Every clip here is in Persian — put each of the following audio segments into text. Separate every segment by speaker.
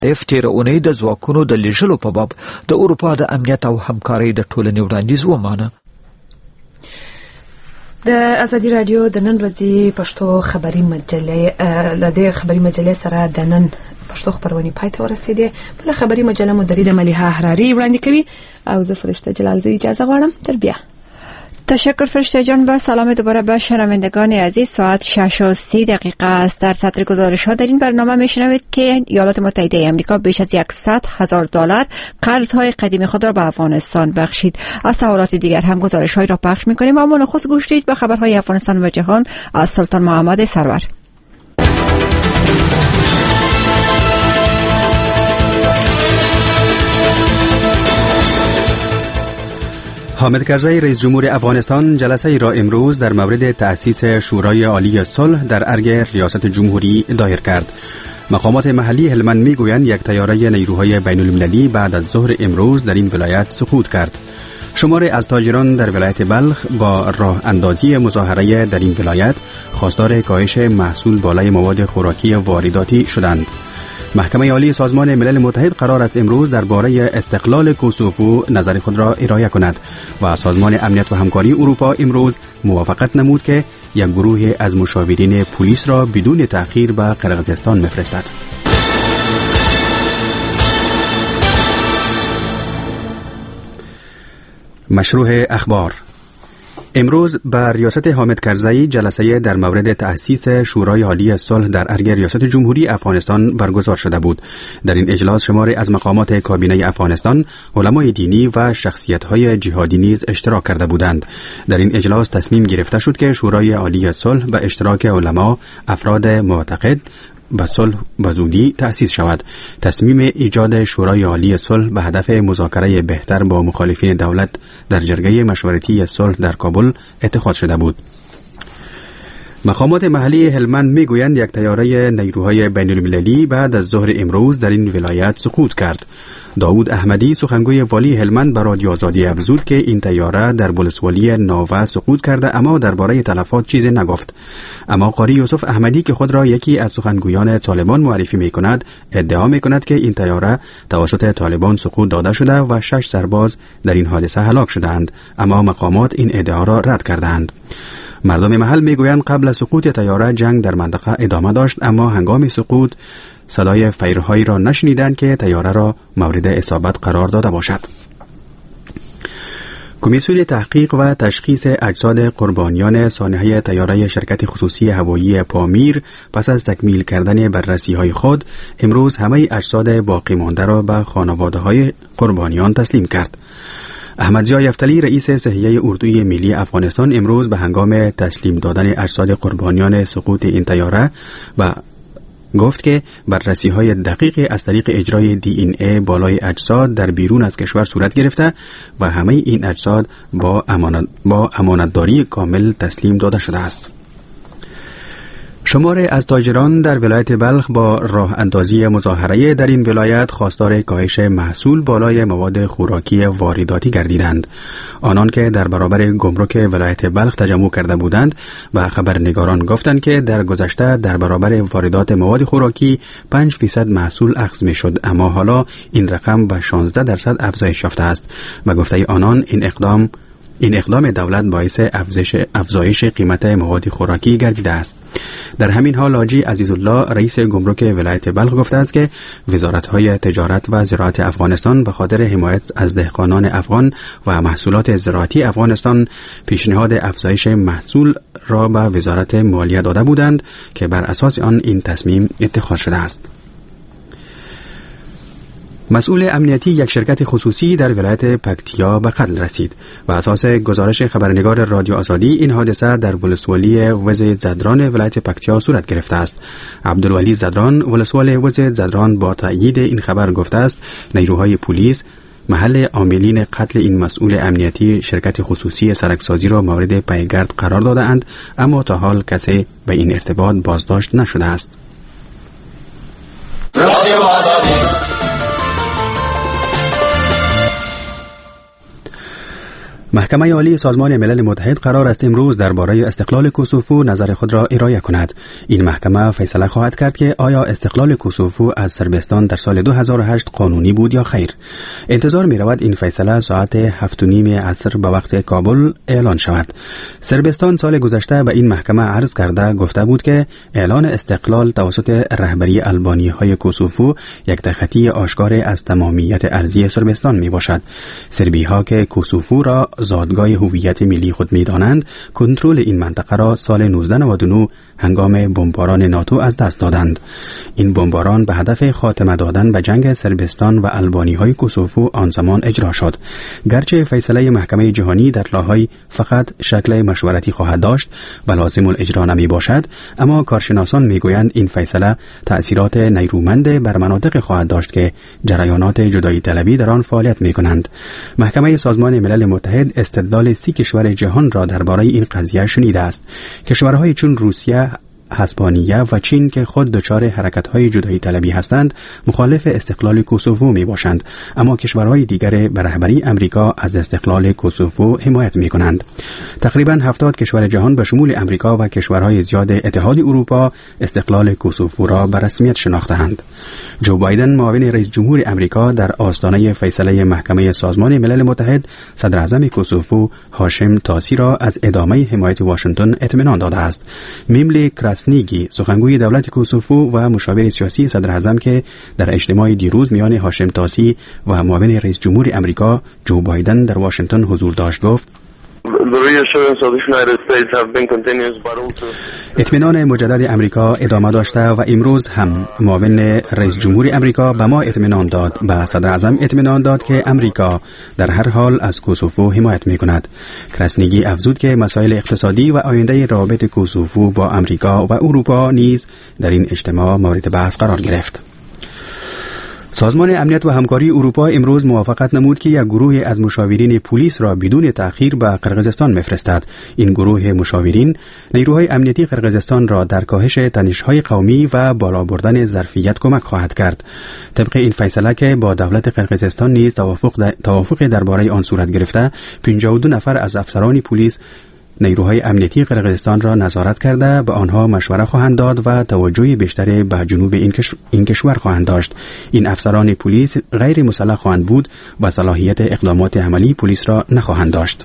Speaker 1: تیر اونۍ د ځواکونو د لیږلو په باب د اروپا د امنیت او همکارۍ د ټولنې وړاندیز ومانه.
Speaker 2: د ازادي رادیو د نن ورځې پښتو خبري مجلې له دې خبري مجلې سره د نن پښتو خبرونه پای ته ورسېده. بل خبري مجله مدیره ملیحه حراری وړاندې کوي او زه فرشته جلالزی اجازه غواړم. تر بیا.
Speaker 3: تشکر فرشته جان و سلام دوباره به شنوندگان عزیز. ساعت 6:30 است. در سطر گزارش ها در این برنامه میشنوید که ایالات متحده آمریکا بیش از $100,000 قرض های قدیمی خود را به افغانستان بخشید. از سوالات دیگر هم گزارش های را پخش میکنیم، اما نخست گوش دید به خبرهای افغانستان و جهان از سلطان محمد سرور.
Speaker 4: حامد کرزی رئیس جمهور افغانستان جلسه ای را امروز در مورد تأسیس شورای عالی صلح در ارگ ریاست جمهوری دایر کرد. مقامات محلی هلمند میگویند یک طیاره نیروهای بین المللی بعد از ظهر امروز در این ولایت سقوط کرد. شماری از تاجران در ولایت بلخ با راه اندازی مظاهره در این ولایت خواستار کاهش محصول بالای مواد خوراکی وارداتی شدند. محکمه عالی سازمان ملل متحد قرار است امروز درباره استقلال کوسوو نظر خود را ارائه کند و سازمان امنیت و همکاری اروپا امروز موافقت نمود که یک گروه از مشاورین پلیس را بدون تأخیر به قرقیزستان می‌فرستد. مشروع اخبار. امروز بر ریاست حامد کرزی جلسه در مورد تأسیس شورای عالی صلح در ارگ ریاست جمهوری افغانستان برگزار شده بود. در این اجلاس شماری از مقامات کابینه افغانستان، علمای دینی و شخصیت‌های جهادی نیز اشتراک کرده بودند. در این اجلاس تصمیم گرفته شد که شورای عالی صلح به اشتراک علما، افراد معتقد به صلح به زودی تأسیس شود. تصمیم ایجاد شورای عالی صلح به هدف مذاکره بهتر با مخالفین دولت در جرگه مشورتی صلح در کابل اتخاذ شده بود. مقامات محلی هلمند میگویند یک طیاره نیروهای بین المللی بعد از ظهر امروز در این ولایت سقوط کرد. داود احمدی سخنگوی والی هلمند به رادیو آزادی افزود که این طیاره در ولسوالی ناوه سقوط کرده، اما درباره تلفات چیزی نگفت. اما قاری یوسف احمدی که خود را یکی از سخنگویان طالبان معرفی میکند، ادعا میکند که این طیاره توسط طالبان سقوط داده شده و 6 سرباز در این حادثه هلاک شدند، اما مقامات این ادعا را رد کردند. مردم محل میگویند قبل از سقوط طیاره جنگ در منطقه ادامه داشت، اما هنگام سقوط صدای فیرهایی را نشنیدند که طیاره را مورد اصابت قرار داده باشد. کمیسیون تحقیق و تشخیص اجساد قربانیان سانحه طیاره شرکت خصوصی هوایی پامیر پس از تکمیل کردن بررسی‌های خود امروز همه اجساد باقی مانده را به خانواده‌های قربانیان تسلیم کرد. احمدزیا یفتلی رئیس صحیحه اردوی ملی افغانستان امروز به هنگام تسلیم دادن اجساد قربانیان سقوط این طیاره و گفت که بررسی‌های دقیق از طریق اجرای DNA بالای اجساد در بیرون از کشور صورت گرفته و همه این اجساد با امانتداری کامل تسلیم داده شده است. شماری از تاجران در ولایت بلخ با راه اندازی مظاهره در این ولایت خواستار کاهش محصول بالای مواد خوراکی وارداتی گردیدند. آنان که در برابر گمرک ولایت بلخ تجمع کرده بودند و خبرنگاران گفتند که در گذشته در برابر واردات مواد خوراکی 5% محصول اخذ می شد، اما حالا این رقم به 16% افزایش یافته است و گفته آنان این اقدام دولت باعث افزایش قیمت مواد خوراکی گردیده است. در همین حال حاجی عزیزالله رئیس گمرک ولایت بلخ گفته است که وزارت‌های تجارت و زراعت افغانستان به خاطر حمایت از دهقانان افغان و محصولات زراعتی افغانستان پیشنهاد افزایش محصول را به وزارت مالیه داده بودند که بر اساس آن این تصمیم اتخاذ شده است. مسئول امنیتی یک شرکت خصوصی در ولایت پکتیا به قتل رسید و اساس گزارش خبرنگار رادیو آزادی این حادثه در ولسوالی وز زدران ولایت پکتیا صورت گرفته است. عبدالولی زدران ولسوال وز زدران با تأیید این خبر گفته است نیروهای پلیس محل عاملین قتل این مسئول امنیتی شرکت خصوصی سرکسازی را مورد پیگرد قرار داده اند، اما تا حال کسی به این ارتباط بازداشت نشده است. رادیو آزادی. محکمه عالی سازمان ملل متحد قرار است امروز درباره استقلال کوسوفو نظر خود را ارائه کند. این محکمه فیصله خواهد کرد که آیا استقلال کوسوفو از صربستان در سال 2008 قانونی بود یا خیر. انتظار می رود این فیصله ساعت 7:30 عصر به وقت کابل اعلان شود. صربستان سال گذشته به این محکمه عرض کرده گفته بود که اعلان استقلال توسط رهبری آلبانی‌های کوسوفو یک تخطی آشکار از تمامیت ارضی صربستان می باشد. سربی‌ها که کوسوفو را زادگاه هویت ملی خود می‌دانند، کنترل این منطقه را سال 1999 هنگام بمباران ناتو از دست دادند. این بمباران به هدف خاتمه دادن به جنگ صربستان و آلبانی‌های کوسوفو آن زمان اجرا شد. گرچه فیصله محکمه جهانی در لاهای فقط شکل مشورتی خواهد داشت و لازم الاجرا نمی باشد، اما کارشناسان میگویند این فیصله تأثیرات نیرومند بر مناطق خواهد داشت که جریانات جدایی طلبی در آن فعالیت می‌کنند. محکمه سازمان ملل متحد استدلال 30 کشور جهان را درباره این قضیه شنیده است. کشورهای چون روسیه، اسپانیا و چین که خود دچار حرکت‌های جدایی طلبی هستند مخالف استقلال کوسوفو می باشند، اما کشورهای دیگر به رهبری امریکا از استقلال کوسوفو حمایت می کنند. تقریباً 70 کشور جهان به شمول امریکا و کشورهای زیاد اتحاد اروپا استقلال کوسوفو را به رسمیت شناخته‌اند. جو بایدن معاون رئیس جمهور امریکا در آستانه فیصله محکمه سازمان ملل متحد صدر اعظم کوسوفو هاشم تاسی را از ادامه حمایت واشنگتن اطمینان داده است. میملی کراسنیگی سخنگوی دولت کوسوفو و مشاور سیاسی صدر اعظم که در اجتماع دیروز میان هاشم تاسی و معاون رئیس جمهور امریکا جو بایدن در واشنگتن حضور داشت گفت: اطمینان مجدد امریکا ادامه داشته و امروز هم معاون رئیس جمهور امریکا به ما اطمینان داد، به صدر اعظم اطمینان داد که امریکا در هر حال از کوسوفو حمایت می کند. کراسنیگی افزود که مسائل اقتصادی و آینده روابط کوسوفو با امریکا و اروپا نیز در این اجتماع مورد بحث قرار گرفت. سازمان امنیت و همکاری اروپا امروز موافقت نمود که یک گروه از مشاورین پلیس را بدون تأخیر به قرقیزستان می‌فرستد. این گروه مشاورین نیروهای امنیتی قرقیزستان را در کاهش تنش‌های قومی و بالا بردن ظرفیت کمک خواهد کرد. طبق این فیصله که با دولت قرقیزستان نیز توافق درباره آن صورت گرفته، 52 نفر از افسران پلیس نیروهای امنیتی قرقیزستان را نظارت کرده به آنها مشوره خواهند داد و توجه بیشتری به جنوب این کشور خواهند داشت. این افسران پلیس غیر مسلح خواهند بود و صلاحیت اقدامات عملی پلیس را نخواهند داشت.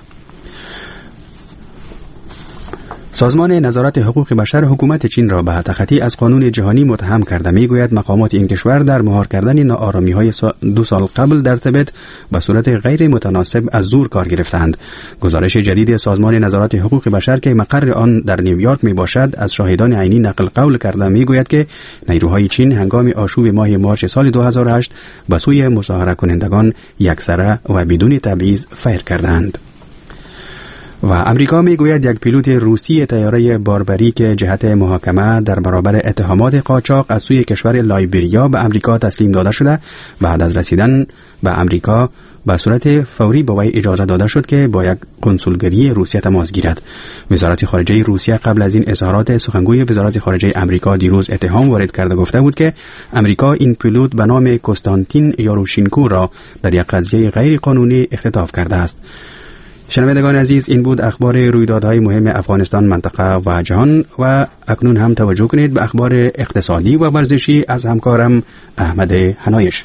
Speaker 4: سازمان نظارت حقوق بشر حکومت چین را به تخطی از قانون جهانی متهم کرده. میگوید مقامات این کشور در مهار کردن ناآرامی‌های 2 سال قبل در تبت به صورت غیر متناسب از زور کار گرفتند. گزارش جدید سازمان نظارت حقوق بشر که مقر آن در نیویورک می باشد از شاهدان عینی نقل قول کرده میگوید که نیروهای چین هنگام آشوب ماه مارس سال 2008 به سوی مظاهره کنندگان یکسره و بدون تبعیض فیر کردند. و امریکا میگوید یک پیلوت روسی طیاره باربری که جهت محاکمه در برابر اتهامات قاچاق از سوی کشور لایبریا به امریکا تسلیم داده شده، بعد از رسیدن به امریکا به صورت فوری به وی اجازه داده شد که با یک کنسولگری روسیه تماس گیرد. وزارت خارجه روسیه قبل از این اظهارات سخنگوی وزارت خارجه امریکا دیروز اتهام وارد کرده گفته بود که امریکا این پیلوت به نام کنستانتین یاروشینکو را در یک قضیه غیر قانونی اختطاف کرده است. شنوندگان عزیز، این بود اخبار رویدادهای مهم افغانستان، منطقه و جهان و اکنون هم توجه کنید به اخبار اقتصادی و ورزشی از همکارم احمد حنایش.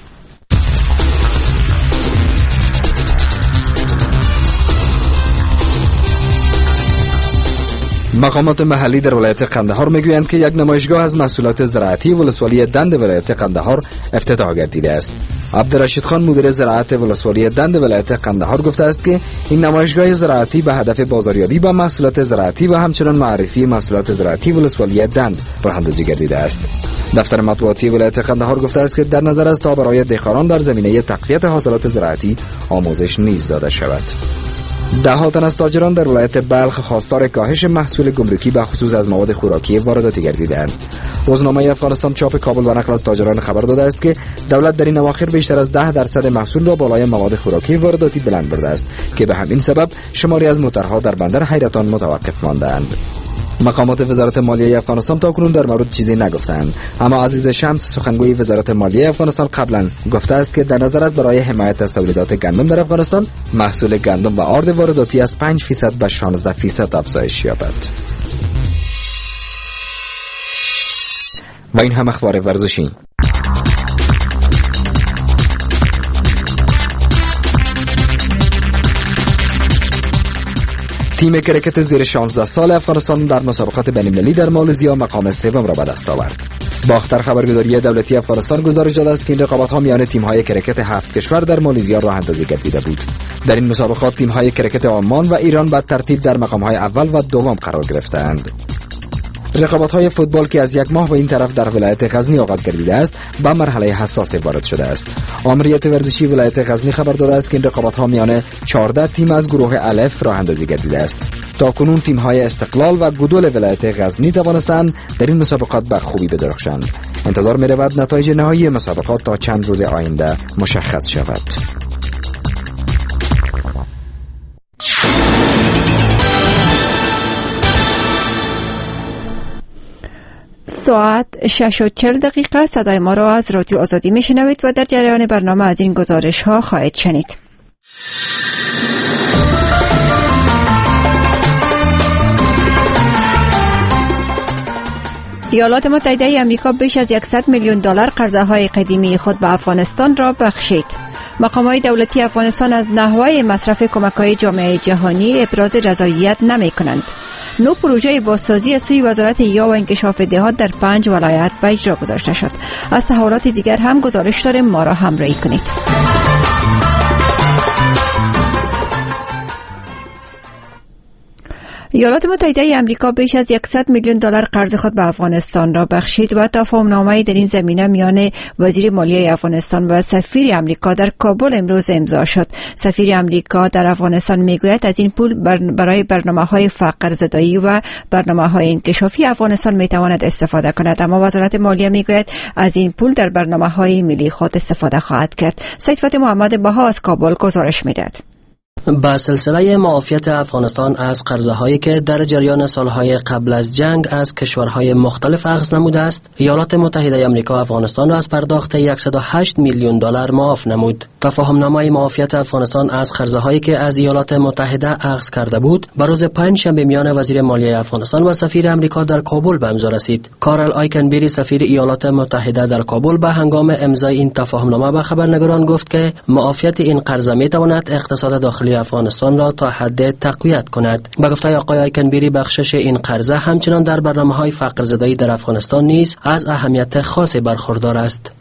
Speaker 5: مقامات محلی در ولایت قندهار میگویند که یک نمایشگاه از محصولات زراعتی ولسوالی دند ولایت قندهار افتتاح گردیده است. عبدالرشید خان مدیر زراعت ولسوالی دند ولایت قندهار گفته است که این نمایشگاه زراعتی به هدف بازاریابی با محصولات زراعتی و همچنین معرفی محصولات زراعتی ولسوالی دند راه اندازی گردیده است. دفتر مطبوعاتی ولایت قندهار گفته است که در نظر است تا برای دهقانان در زمینه تقویت حاصلات زراعتی آموزش نیز داده شود. ده تن از تاجران در ولایت بلخ خواستار کاهش محصول گمرکی به خصوص از مواد خوراکی وارداتی گردیدند. روزنامه افغانستان چاپ کابل و نقل از تاجران خبر داده است که دولت در این اواخر بیشتر از 10% محصول را بالای مواد خوراکی وارداتی بلند برده است که به همین سبب شماری از موترها در بندر حیرتان متوقف مانده‌اند. مقامات وزارت مالیه افغانستان تاکنون در مورد چیزی نگفتند، اما عزیز شمس سخنگوی وزارت مالیه افغانستان قبلا گفته است که در نظر است برای حمایت از تولیدات گندم در افغانستان محصول گندم و آرد وارداتی از 5% به 16% افزایش یابد. و این هم اخبار ورزشی. تیم کرکت زیر 16 سال افغانستان در مسابقات بین‌المللی در مالزیا مقام سوم را به دست آورد. باختر خبرگزاری دولتی افغانستان گزارش داده است که این رقابت‌ها میان تیم‌های کرکت 7 کشور در مالزیا راه اندازی گردیده بود. در این مسابقات تیم‌های کرکت عمان و ایران به ترتیب در مقام‌های اول و دوم قرار گرفتند. رقابت‌های فوتبال که از یک ماه به این طرف در ولایت غزنی آغاز گردیده است، به مرحله حساس وارد شده است. آمریت ورزشی ولایت غزنی خبر داده است که این رقابت‌ها میان 14 تیم از گروه الف راه اندازی گردیده است. تاکنون تیم‌های استقلال و گودول ولایت غزنی توانستند در این مسابقات به خوبی بدرخشند. انتظار می‌رود نتایج نهایی مسابقات تا چند روز آینده مشخص شود.
Speaker 3: ساعت 6:40 صدای ما را از رادیو آزادی میشنوید و در جریان برنامه از این گزارش ها خواهید شنید. ایالات متحده آمریکا بیش از 100 میلیون دلار قرضه های قدیمی خود به افغانستان را بخشید. مقامات دولتی افغانستان از نحوه مصرف کمک‌های جامعه جهانی ابراز رضایت نمی‌کنند. نو پروژه بازسازی از سوی وزارت یا و انکشاف دهات در 5 ولایت به اجرا گذاشته شد. از تحولات دیگر هم گزارش داریم، ما را همراهی کنید. ایالات متحده آمریکا بیش از 100 میلیون دلار قرض خود به افغانستان را بخشید و تفاهم‌نامه در این زمینه میان وزیر مالیه افغانستان و سفیر آمریکا در کابل امروز امضا شد. سفیر آمریکا در افغانستان میگوید از این پول برای برنامه‌های فقر زدایی و برنامه‌های انکشافی افغانستان میتواند استفاده کند، اما وزارت مالیه میگوید از این پول در برنامه‌های ملی خود استفاده خواهد کرد. سید محمد بها از کابل گزارش میدهد.
Speaker 6: با سلسله معافیت افغانستان از قرضه‌هایی که در جریان سالهای قبل از جنگ از کشورهای مختلف اخذ نموده است، ایالات متحده آمریکا افغانستان را از پرداخت 108 میلیون دلار معاف نمود. تفاهم‌نامه معافیت افغانستان از قرضه‌هایی که از ایالات متحده اخذ کرده بود، به روز پنجشنبه میان وزیر مالیه افغانستان و سفیر آمریکا در کابل به امضا رسید. کارل آیکنبری سفیر ایالات متحده در کابل به هنگام امضای این تفاهم‌نامه به خبرنگاران گفت که معافیت این قرضه می‌تواند اقتصاد داخلی افغانستان را تا حد تقویت کند. به گفته آقای آیکنبری بخشش این قرضه همچنان در برنامه‌های فقر زدایی در افغانستان نیز از اهمیت خاصی برخوردار است.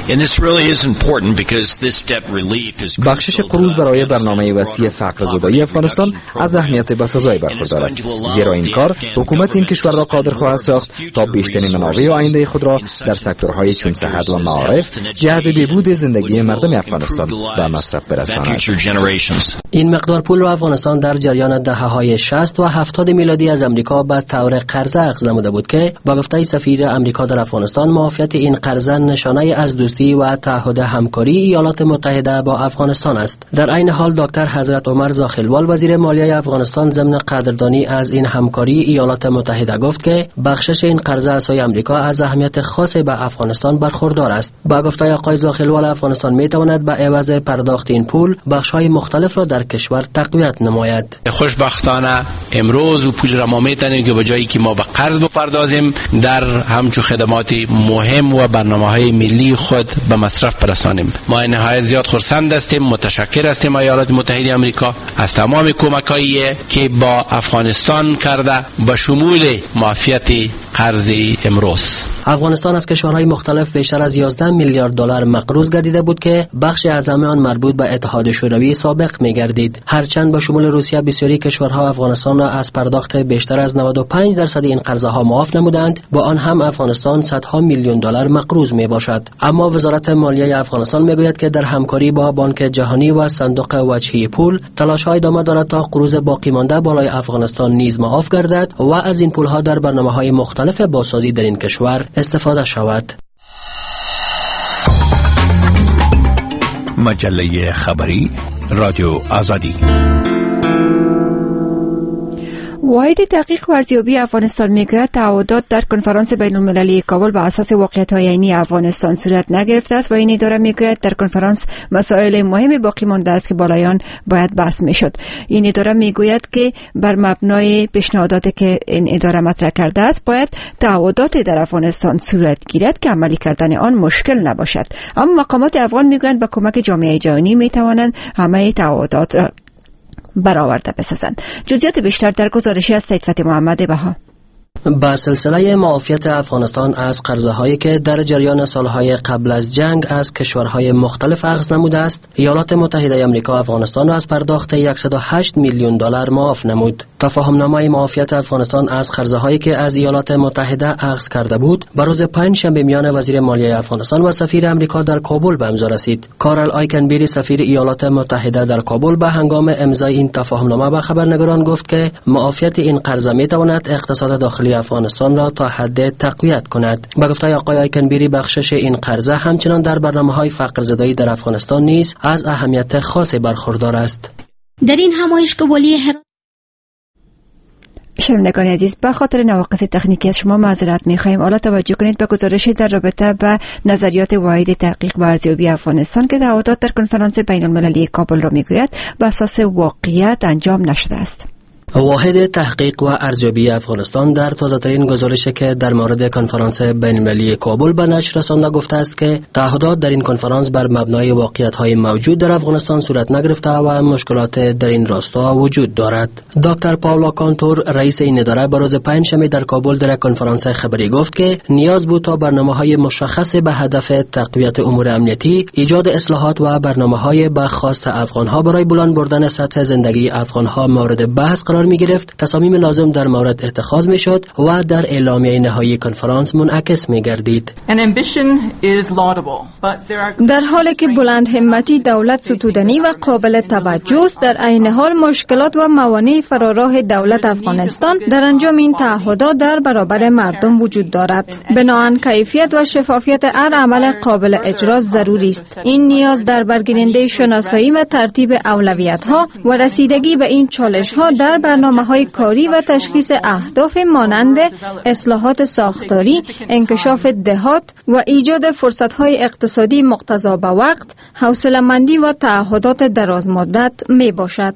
Speaker 5: بخشش قروض برای برنامه وسیع فقر زدایی افغانستان از اهمیت بسزایی برخوردار است، زیرا این کار حکومت این کشور را قادر خواهد ساخت تا بیشترین منابع و آینده خود را در سکتورهای چون صحت و معارف جهت بهبود زندگی مردم افغانستان به مصرف برساند.
Speaker 6: این مقدار پول را افغانستان در جریان دهه‌های 60 و 70 میلادی از امریکا به طور قرضه اخذ نموده بود که با گفته سفیر امریکا در افغانستان معافیت این قرضه نشانه از دوستی و تعهد همکاری ایالات متحده با افغانستان است. در عین حال دکتر حضرت عمر زاخلوال وزیر مالیه افغانستان ضمن قدردانی از این همکاری ایالات متحده گفت که بخشش این قرضه از سوی امریکا از اهمیت خاصی به افغانستان برخوردار است. با گفته آقای زاخلوال افغانستان میتواند به عوض پرداخت این پول بخش‌های مختلف را در کشور تقویت نماید.
Speaker 7: خوشبختانه امروز و پول را ما میتونیم که به جایی که ما به قرض بپردازیم در همچو خدمات مهم و برنامه‌های ملی خود به مصرف برسانیم. ما نهایت زیاد خرسند هستیم، متشکر هستیم ایالات متحده آمریکا از تمام کمک‌هایی که با افغانستان کرده به شمول معافیت قرض امروز.
Speaker 6: افغانستان از کشورهای مختلف بیشتر از 11 میلیارد دلار مقروض گردیده بود که بخش اعظم آن مربوط به اتحاد شوروی سابق می‌گردید. هرچند با شمول روسیه بسیاری کشورها افغانستان را از پرداخت بیشتر از 95% این قرضه‌ها معاف نمودند، با آن هم افغانستان صدها میلیون دلار مقروض میباشد. اما وزارت مالیه افغانستان میگوید که در همکاری با بانک جهانی و صندوق وجهی پول تلاش‌های ادامه دارد تا قروض باقی مانده بالای افغانستان نیز معاف گردد و از این پول‌ها در برنامه‌های مختلف بازسازی در این کشور استفاده شود.
Speaker 8: مجله خبری رادیو آزادی.
Speaker 3: واحد تحقیق و ارزیابی افغانستان میگوید تعهدات در کنفرانس بین المللی کابل بر اساس واقعیت‌های عینی افغانستان صورت نگرفته است و این اداره میگوید در کنفرانس مسائل مهمی باقی مانده است که بالایان باید بحث میشد. این اداره میگوید که بر مبنای پیشنهاداتی که این اداره مطرح کرده است باید تعهدات در افغانستان صورت گیرد که عملی کردن آن مشکل نباشد. اما مقامات افغان میگویند با کمک جامعه جهانی میتوانند همه تعهدات برآورده بسازند. جزئیات بیشتر در گزارشی از سید فتحی محمد بها.
Speaker 6: با سلسله معافیت افغانستان از قرضه‌هایی که در جریان سالهای قبل از جنگ از کشورهای مختلف اخذ نموده است، ایالات متحده آمریکا افغانستان را از پرداخت 108 میلیون دلار معاف نمود. تفاهم‌نامه معافیت افغانستان از قرضه‌هایی که از ایالات متحده اخذ کرده بود، بر روز پنجشنبه میان وزیر مالیه افغانستان و سفیر آمریکا در کابل به امضا رسید. کارل آیکنبری سفیر ایالات متحده در کابل به هنگام امضای این تفاهم‌نامه به خبرنگاران گفت که معافیت این قرضه می‌تواند اقتصاد داخلی افغانستان را تا حد تقویت کند. به گفته آقای آیکنبری بخشش این قرضه همچنان در برنامه‌های فقرزدایی در افغانستان نیز از اهمیت خاصی برخوردار است.
Speaker 8: در این همایشگاهی
Speaker 3: شنوندگان عزیز، به خاطر نواقص تکنیکی از شما معذرت می‌خواهیم. حالا توجه کنید به گزارش در رابطه به نظریات واحد تحقیق و ارزیابی افغانستان که تعهدات در کنفرانس بین المللی کابل را میگوید بر اساس واقعیت انجام نشده است.
Speaker 6: واحد تحقیق و ارزیابی افغانستان در تازه‌ترین گزارشی که در مورد کنفرانس بین‌المللی کابل به نشر رسانده گفته است که تعهدات در این کنفرانس بر مبنای واقعیت‌های موجود در افغانستان صورت نگرفته و مشکلات در این راستا وجود دارد. دکتر پاولا کانتور رئیس این اداره به روز پنجشنبه در کابل در کنفرانس خبری گفت که نیاز بود تا برنامه‌های مشخص به هدف تقویت امور امنیتی، ایجاد اصلاحات و برنامه‌های به خواست افغان‌ها برای بلند بردن سطح زندگی افغان‌ها مورد بحث قرار می گرفت، تصامیم لازم در مورد اتخاذ می شد و در اعلامیه نهایی کنفرانس منعکس می گردید.
Speaker 9: در حالی که بلند همتی دولت ستودنی و قابل توجه است، در عین حال مشکلات و موانع فراراه دولت افغانستان در انجام این تعهدات در برابر مردم وجود دارد. بنابراین کیفیت و شفافیت هر عمل قابل اجرا ضروری است. این نیاز در برگیرنده شناسایی و ترتیب اولویت‌ها و رسیدگی به این چالش‌ها در برنامه‌های کاری و تشخیص اهداف مانند اصلاحات ساختاری، انکشاف دهات و ایجاد فرصت‌های اقتصادی مقتضا به وقت، حوصله‌مندی و تعهدات درازمدت میباشد.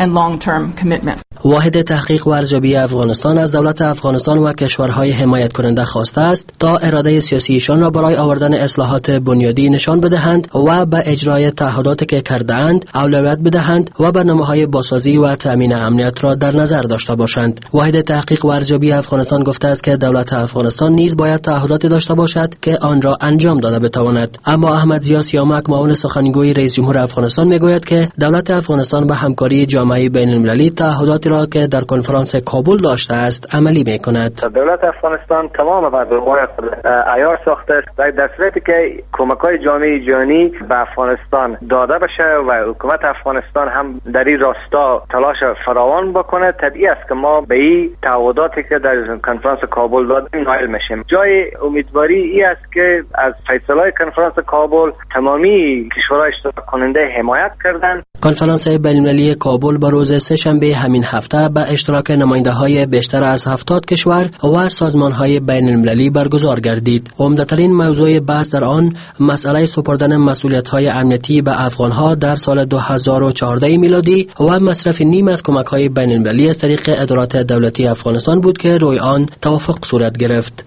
Speaker 6: واحد تحقیق و ارزیابی افغانستان از دولت افغانستان و کشورهای حمایت کننده خواسته است تا اراده سیاسیشان را برای آوردن اصلاحات بنیادی نشان بدهند و به اجرای تعهداتی که کرده‌اند اولویت بدهند و برنامه‌های بازسازی و تأمین امنیت را در نظر داشته باشند. واحد تحقیق و ارزیابی افغانستان گفته است که دولت افغانستان نیز باید تعهداتی داشته باشد که آن را انجام داده بتواند. اما احمد ضیا سیامک معاون سخنگوی رئیس جمهور افغانستان میگوید که دولت افغانستان به همکاری جامعه بین‌المللی تعهداتی را که در کنفرانس کابل داشته است عملی میکند.
Speaker 10: دولت افغانستان تمام برنامه‌های خود عیار ساخته است و در صورتی که کمک‌های جامعه جهانی به افغانستان داده بشه و حکومت افغانستان هم در این راستا تلاش فراوان بکنه، طبیعی است که ما به این تعهداتی که در کنفرانس کابل دادیم نائل میشیم. جای امیدواری ای است که از فیصله کنفرانس کابل تمامی کشورهای اشتراک کننده حمایت کردند.
Speaker 6: کنفرانس بین‌المللی کابل به روز سه‌شنبه همین هفته به اشتراک نماینده‌های بیشتر از 70 کشور و سازمان‌های بین‌المللی برگزار گردید. عمده‌ترین موضوع بحث در آن مسئله سپردن مسئولیت‌های امنیتی به افغان‌ها در سال 2014 میلادی و مصرف نیم از کمک‌های بین‌المللی از طریق ادارات دولتی افغانستان بود که روی آن توافق صورت گرفت.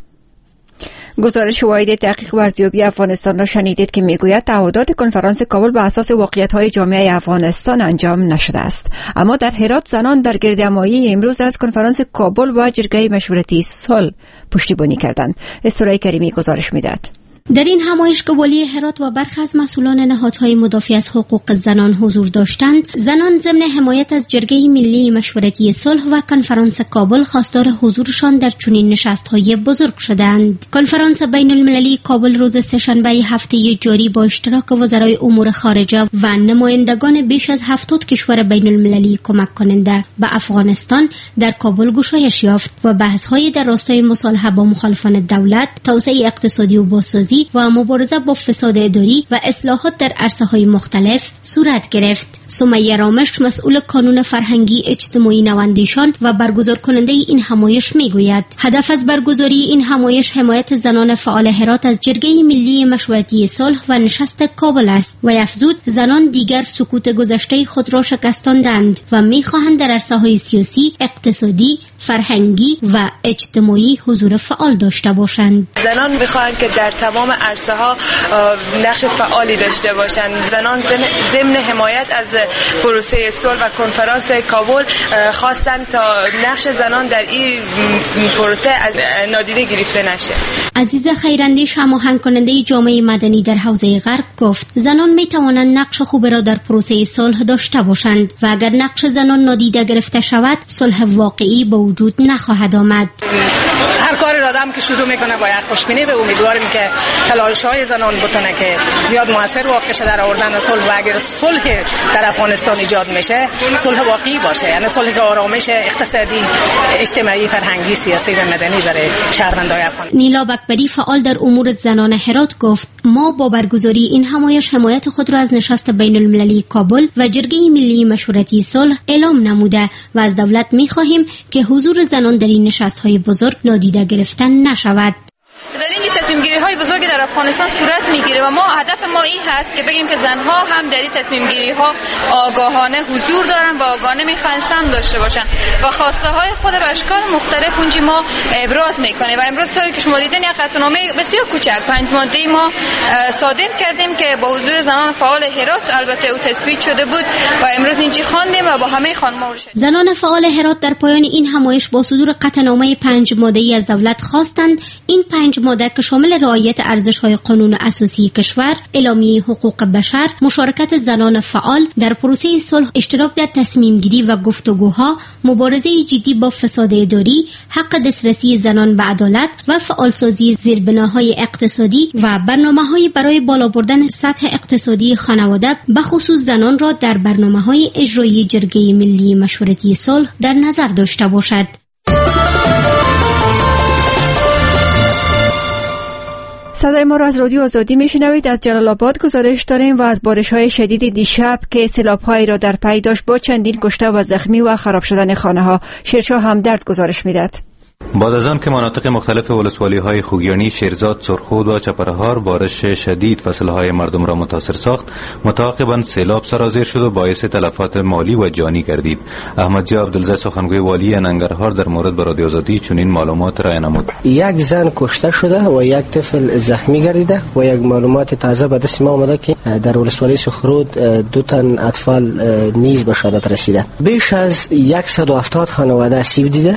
Speaker 3: گزارش واحد تحقیق و ارزیابی افغانستان را شنیدید که میگوید تعهدات کنفرانس کابل بر اساس واقعیت‌های جامعه افغانستان انجام نشده است. اما در هرات زنان در گردهمایی امروز از کنفرانس کابل و جرگه مشورتی صلح پشتیبانی کردند. اسرای کریمی گزارش میدهد.
Speaker 8: در این همایشگاه والی هرات و برخی از مسئولان نهادهای مدافع از حقوق زنان حضور داشتند. زنان ضمن حمایت از جرگه ملی مشورتی صلح و کنفرانس کابل خواستار حضورشان در چنین نشست‌های بزرگ شدند. کنفرانس بین‌المللی کابل روز سه‌شنبه هفته جاری با اشتراک وزرای امور خارجه و نمایندگان بیش از 70 کشور بین‌المللی کمک کننده به افغانستان در کابل گشایش یافت و بحث‌های در راستای مصالحه با مخالفان دولت، توسعه اقتصادی و بازسازی اقتصادسازی و مبارزه با فساد اداری و اصلاحات در عرصه‌های مختلف صورت گرفت. سمیه رامش مسئول کانون فرهنگی اجتماعی نواندیشان و برگزار کننده این همایش میگوید هدف از برگزاری این همایش حمایت زنان فعال هرات از جرگه ملی مشورتی صلح و نشست کابل است و افزود زنان دیگر سکوت گذشته خود را شکستاندند و میخواهند در عرصه‌های سیاسی، اقتصادی، فرهنگی و اجتماعی حضور فعال داشته باشند.
Speaker 11: زنان میخواهند که در تمام عرصه‌ها نقش فعالی داشته باشند. زنان ضمن حمایت از پروسه صلح و کنفرانس کابل خواستند تا نقش زنان در این پروسه از نادیده گرفته نشه.
Speaker 8: عزیزه خیراندیش هماهنگ کننده جامعه مدنی در حوزه غرب گفت زنان می توانند نقش خوب را در پروسه صلح داشته باشند و اگر نقش زنان نادیده گرفته شود صلح واقعی به وجود نخواهد آمد.
Speaker 12: هر کاری را آدم که شروع میکنه باید خوشبینی به امیدواریم که تلاش‌های زنان بتونه که زیاد موثر واقع شه در آوردن صلح و اگر صلح در افغانستان ایجاد میشه صلح واقعی باشه، یعنی صلح که آرامش اقتصادی، اجتماعی، فرهنگی، سیاسی و مدنی برای شهروندان افغان.
Speaker 8: نیلا بکبری فعال در امور زنان هرات گفت ما با برگزاری این همایش حمایت خود را از نشست بین المللی کابل و جرگه ملی مشورتی صلح اعلام نموده و از دولت می‌خواهیم که حضور زنان در این نشست‌های بزرگ نادیده گرفتن نشود.
Speaker 13: در اینجا تصمیم گیری های بزرگی در افغانستان صورت میگیره و ما هدف ما این هست که بگیم که زنها هم در این تصمیم گیری ها آگاهانه حضور دارن و آگاهانه میخوان سهم داشته باشن و خواسته های خود به اشکال مختلف اونجا ما ابراز میکنیم و امروز طوری که شما دیدین یک قطعنامه بسیار کوچک 5 ماده‌ای ما صادر کردیم که با حضور زنان فعال هرات البته او تثبیت شده بود و امروز اینجا خواندیم و با همه خانم‌ها
Speaker 8: زنان فعال هرات در پایان این همایش با صدور قطعنامه 5 ماده‌ای از دولت خواستند این 5 ماده که شامل رعایت ارزش‌های قانون اساسی کشور، اعلامیه حقوق بشر، مشارکت زنان فعال در پروسه صلح، اشتراک در تصمیم گیری و گفتگوها، مبارزه جدی با فساد اداری، حق دسترسی زنان به عدالت و فعالسازی زیربناهای اقتصادی و برنامه‌های برای بالا بردن سطح اقتصادی خانواده به خصوص زنان را در برنامه‌های اجرایی جرگه ملی مشورتی صلح در نظر داشته باشد.
Speaker 3: صدای ما را از رادیو آزادی میشنوید. از جلال آباد گزارش داریم و از بارش‌های شدید دیشب که سیلاب‌هایی را در پی داشت با چندین کشته و زخمی و خراب شدن خانه‌ها. شیرشاه همدرد گزارش میداد.
Speaker 14: بعد از آن که مناطق مختلف ولسوالی‌های خوگیانی، شیرزاد، سرخود و چپرهار بارش شدید فصل‌های مردم را متاثر ساخت، متعاقباً سیلاب سرازیر شد و باعث تلفات مالی و جانی گردید. احمدضیا عبدالزی سخنگوی والی ننگرهار در مورد به رادیو آزادی چنین معلومات را نمود.
Speaker 6: یک زن کشته شده و یک طفل زخمی گردیده و یک معلومات تازه به دست ما آمده که در ولسوالی سرخود 2 تن اطفال نیز به شهادت رسیده. بیش از 170 خانواده آسیب دیده،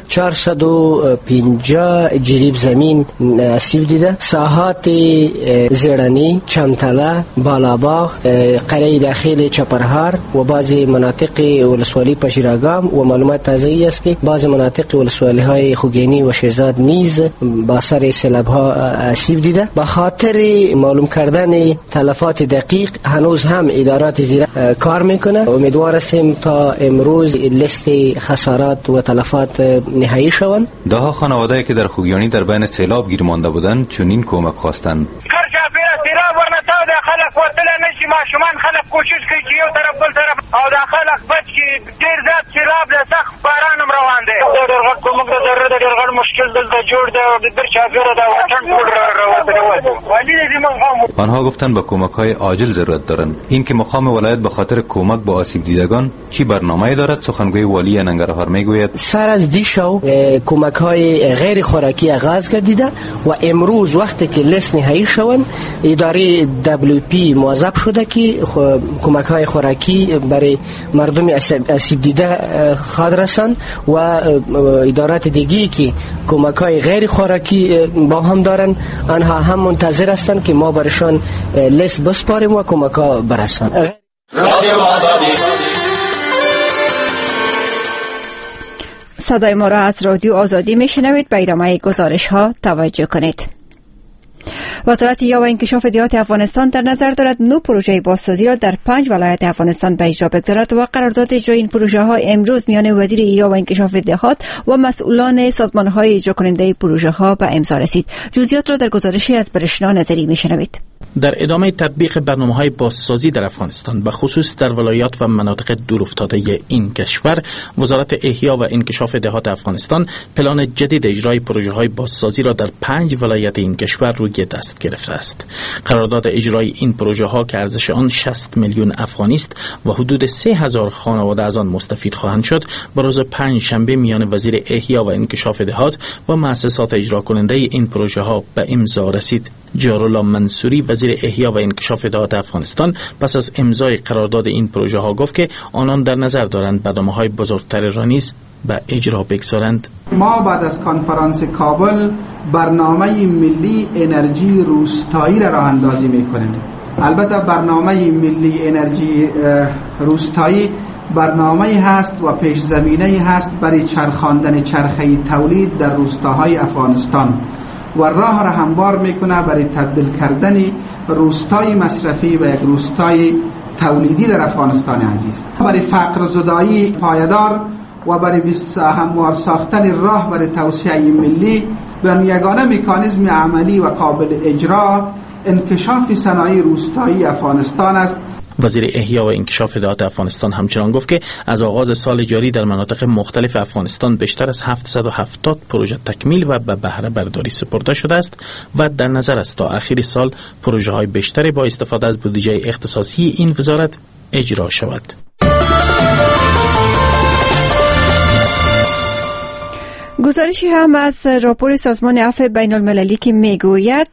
Speaker 6: 450 جریب زمین آسیب دیده. ساحات زیرانی، چمتله، بالاباغ، قریه داخل چپرهار و بعضی مناطق ولسوالی پشیراگام و معلومات تازه است که بعضی مناطق ولسوالی های خوگینی و شیرزاد نیز با سر سیلاب ها آسیب دیده. به خاطر معلوم کردن تلفات دقیق هنوز هم ادارات زیر کار میکنه. امیدوار هستیم تا امروز لیست خسارات و تلفات نهایی شوند.
Speaker 14: دهها خانواده‌ای که در خوگیانی در بین سیلاب گیر مانده بودند چنین کمک خواستند.
Speaker 15: سیلاب ورنته د خلک وتل نشي، ماشومان خلک کوشش کوي چې یو طرف بل طرف او د خلک بچ کی ډیر زیات سیلاب له سخت باران هم روان دی. د ډیر غټ کومک د ضرورت د ډیر غټ مشکل دلته جوړ دی او د در شاګرد د وطن ټول راوته ولی دې موږ
Speaker 14: آنها گفتند به کمک‌های عاجل ضرورت دارند. این که مقام ولایت به خاطر کمک به آسیب دیدگان چی برنامه‌ای دارد؟ سخنگوی والی ننگرهار میگوید
Speaker 6: سر از دیشو کمک‌های غیر خوراکی آغاز گردیده و امروز وقتی که لیست نهایی شوند اداره WP موظف شده که کمک‌های خوراکی برای مردم آسیب دیده خواهد رساند و ادارات دیگی که کمک‌های غیر خوراکی با هم دارن آنها هم منتظر هستند که ما برشان لیست بسپاریم و کمک‌ها برسانیم.
Speaker 3: رادیو آزادی. صدای ما را از رادیو آزادی میشنوید. به ادامه گزارش ها توجه کنید. وزارت یا و انکشاف دهات افغانستان در نظر دارد 9 پروژه بازسازی را در 5 ولایت افغانستان به اجرا بگذارد و قرارداد اجرای این پروژه ها امروز میان وزیر یا و انکشاف دهات و مسئولان سازمان های اجرا کننده پروژه ها به امضا رسید. جزئیات را در گزارشی از برشنا نظری میشنوید.
Speaker 16: در ادامه تطبیق برنامه‌های بازسازی در افغانستان به خصوص در ولایات و مناطق دورافتاده این کشور، وزارت احیا و انکشاف دهات افغانستان پلان جدید اجرای پروژه‌های بازسازی را در 5 ولایت این کشور روی دست گرفته است. قرارداد اجرای این پروژه‌ها که ارزش آن 60 میلیون افغانی است و حدود 3000 خانواده از آن مستفید خواهند شد، به روز 5 شنبه میان وزیر احیا و انکشاف دهات و مؤسسات اجرا کننده این پروژه‌ها به امضا رسید. جارالله منصوری وزیر احیا و انکشاف دهات افغانستان پس از امضای قرارداد این پروژه ها گفت که آنان در نظر دارند برنامه‌های بزرگتر را نیز به اجرا بگذارند.
Speaker 17: ما بعد از کنفرانس کابل برنامه ملی انرژی روستایی را راه اندازی می‌کنیم. البته برنامه ملی انرژی روستایی برنامه‌ای هست و پیش زمینه‌ای هست برای چرخاندن چرخه تولید در روستاهای افغانستان و راه را هموار میکنه برای تبدیل کردن روستای مصرفی و یک روستای تولیدی در افغانستان عزیز، برای فقر زدایی پایدار و برای هموار ساختن راه برای توسعه ملی و یگانه مکانیزم عملی و قابل اجرا انکشاف صنایع روستایی افغانستان است.
Speaker 16: وزیر احیا و انکشاف دهات افغانستان همچنان گفت که از آغاز سال جاری در مناطق مختلف افغانستان بیشتر از 770 پروژه تکمیل و به بهره برداری سپرده شده است و در نظر است تا آخر سال پروژه های بیشتری با استفاده از بودجه اختصاصی این وزارت اجرا شود.
Speaker 3: گزارشی هم از راپور سازمان عفو بین المللی که میگوید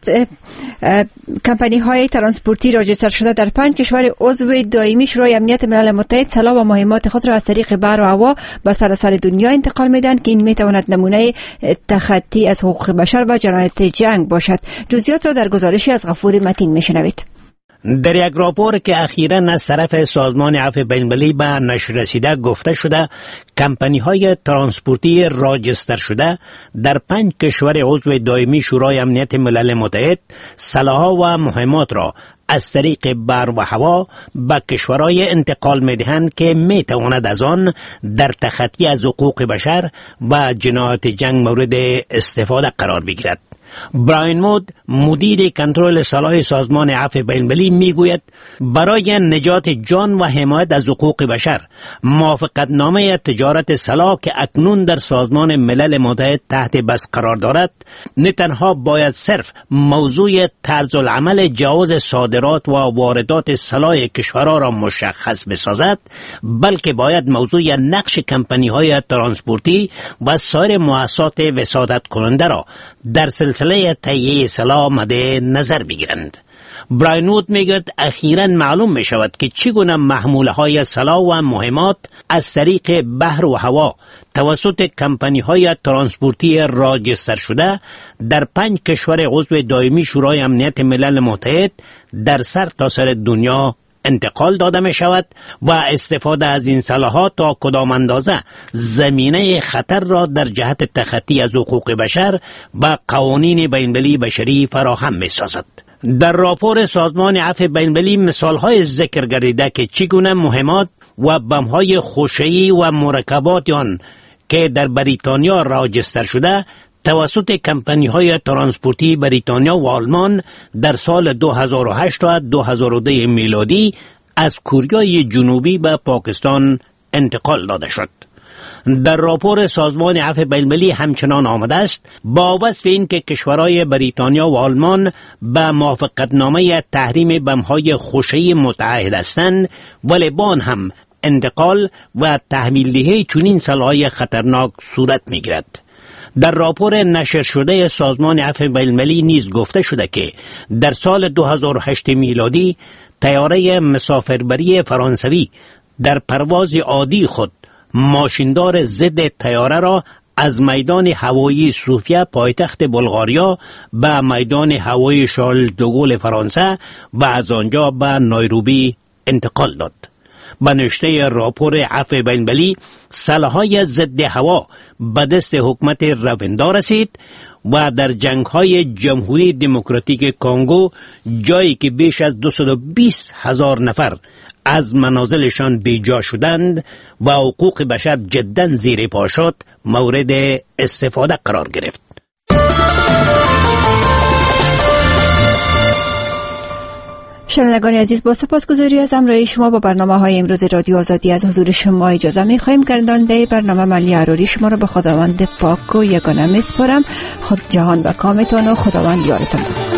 Speaker 3: کمپانی های ترانسپورتی راجستر شده در 5 کشور عضو دائمی شورای امنیت ملل متحد سلاح و مهمات خود را از طریق بر و هوا به سراسر دنیا انتقال میدن که این میتواند نمونه تخطی از حقوق بشر و جنایت جنگ باشد. جزئیات را در گزارشی از غفور متین میشنوید.
Speaker 18: در یک راپور که اخیراً از طرف سازمان عفو بین‌المللی به نشر رسیده گفته شده کمپانی‌های ترانسپورتی راجستر شده در 5 کشور عضو دائمی شورای امنیت ملل متحد سلاح و مهمات را از طریق بر و هوا به کشورهای انتقال می‌دهند که می‌تواند از آن در تخطی از حقوق بشر و جنایت جنگ مورد استفاده قرار بگیرد. براین مود مدیر کنترل سلاح سازمان عفو بین‌المللی میگوید برای نجات جان و حمایت از حقوق بشر موافقتنامه تجارت سلاح که اکنون در سازمان ملل متحد تحت بس قرار دارد نه تنها باید صرف موضوع طرز العمل جواز صادرات و واردات سلاح کشورها را مشخص بسازد بلکه باید موضوع نقش کمپانی‌های ترانسپورتی و سایر مؤسسات وساطت کننده را در سلسله تهیه سلاح مد نظر بگیرند. براین وود میگوید اخیراً معلوم می شود که چگونه محموله های سلاح و مهمات از طریق بحر و هوا توسط کمپانی های ترانسپورتی راجستر شده در 5 کشور عضو دائمی شورای امنیت ملل متحد در سرتاسر دنیا انتقال داده می شود و استفاده از این سلاحات تا کدام اندازه زمینه خطر را در جهت تخطی از حقوق بشر و قوانین بین‌المللی بشری فراهم می سازد. در راپور سازمان عفو بین‌المللی مثال‌های ذکر گردیده که چگونه مهمات و بم‌های خوشه‌ای و مرکبات آن که در بریتانیا راجستر شده توسط کمپانی‌های ترانسپورتی بریتانیا و آلمان در سال 2008 تا 2002 میلادی از کوریای جنوبی به پاکستان انتقال داده شد. در راپور سازمان عفو بین‌المللی همچنان آمده است با وصف این که کشورهای بریتانیا و آلمان به موافقتنامه تحریم بم‌های خوشه‌ای متعهد هستند ولی با آن هم انتقال و تحویل دهی چنین سلاح‌های خطرناک صورت می‌گیرد. در راپور نشر شده سازمان عفو بین‌المللی نیز گفته شده که در سال 2008 میلادی طیاره مسافربری فرانسوی در پرواز عادی خود ماشیندار ضد طیاره را از میدان هوایی سوفیا پایتخت بلغاریا به میدان هوایی شارل دوگل فرانسه و از آنجا به نایروبی انتقال داد. به نوشته راپور عفو بین‌المللی سلاح‌های ضد هوا به دست حکومت رویندا رسید و در جنگ‌های جمهوری دموکراتیک کنگو جایی که بیش از 220,000 نفر از منازلشان بیجا شدند و حقوق بشر جداً زیر پا شد مورد استفاده قرار گرفت.
Speaker 3: شنوندگان عزیز، با سپاسگزاری از همراهی شما با برنامه‌های امروز رادیو آزادی از حضور شما اجازه می‌خوایم. گرداننده برنامه ملی عروری شما را به خداوند پاک و یگانه می‌سپارم. خود جهان و کامتان و خداوند یارتان.